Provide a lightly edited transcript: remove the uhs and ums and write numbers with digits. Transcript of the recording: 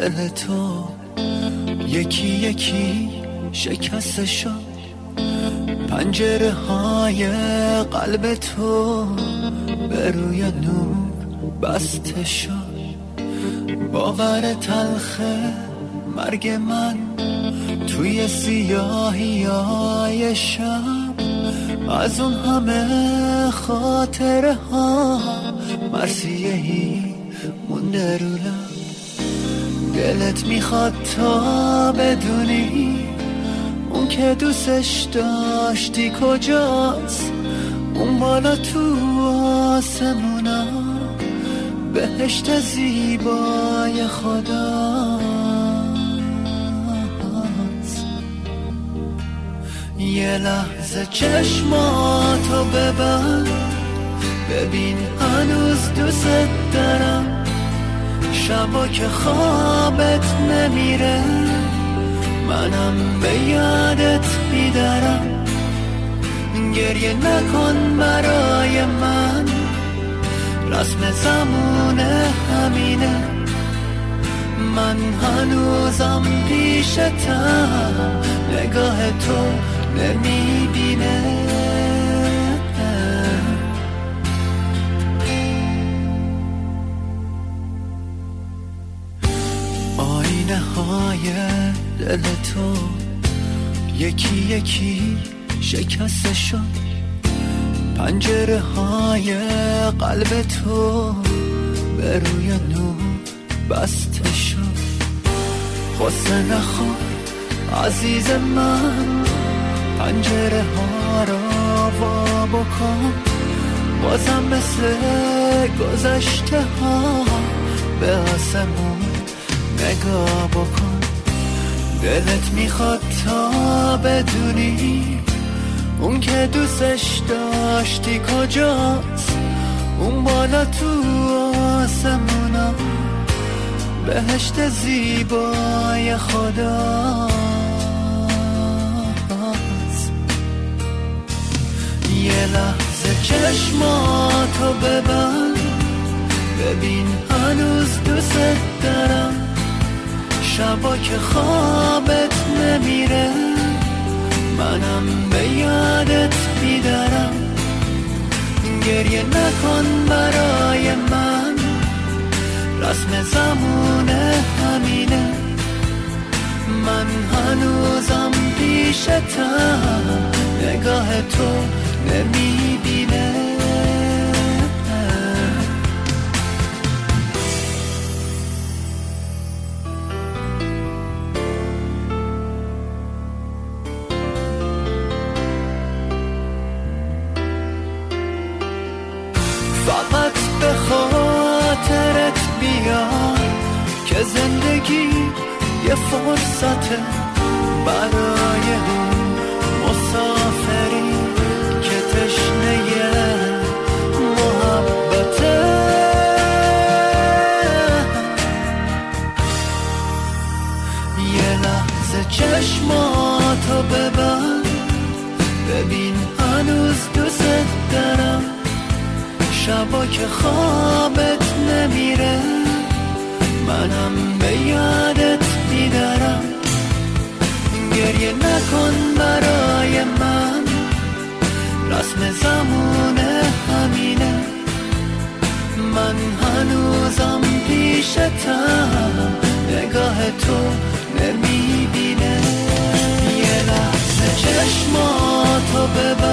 دل تو یکی یکی شکسته شد، پنجره های قلب تو به روی نور بسته شد. باور تلخه مرگ من توی سیاهی های شب، از اون همه خاطره ها مرثیه‌ای مونده رو لب. دلت میخواد تا بدونی اون که دوستش داشتی کجاست، اون بالا تو آسمونا بهشت زیبای خداست. یه لحظه چشماتو ببند، ببین هنوز دوست دارم. شبا که خوابت نمیره منم به یادت میدارم. گریه نکن برای من، رسم زمونه همینه. من هنوزم پیشتم، نگاه تو نمیبینه. آینه های دل تو یکی یکی شکسته شد، پنجره های قلب تو به روی نور بسته شد. غصه نخور عزیز من، پنجره ها را وا بکن. بازم مثل گذشته ها به آسمون نگاه بکن. دلت میخواد تا بدونی اون که دوستش داشتی کجاست، اون بالا تو آسمونا بهشت زیبای خداست. یه لحظه چشماتو ببند، ببین هنوز دوست دارم. شبا که خوابت نمیره منم به یادت میدارم. گریه نکن برای من، رسم زمونه همینه. من هنوزم پیشتم، نگاه تو نمیبینه. فقط به خاطرت بیار که زندگی یه فرصته برای اون مسافری که تشنه محبته. یه لحظه چشماتو ببند، ببین هنوز دوست دارم. شبا که خوابت نمیره منم به یادت میدارم. گریه نکن برای من، رسم زمونه همینه. من هنوزم پیشتم، نگاه تو نمیبینه. یه لحظه چشماتو ببند،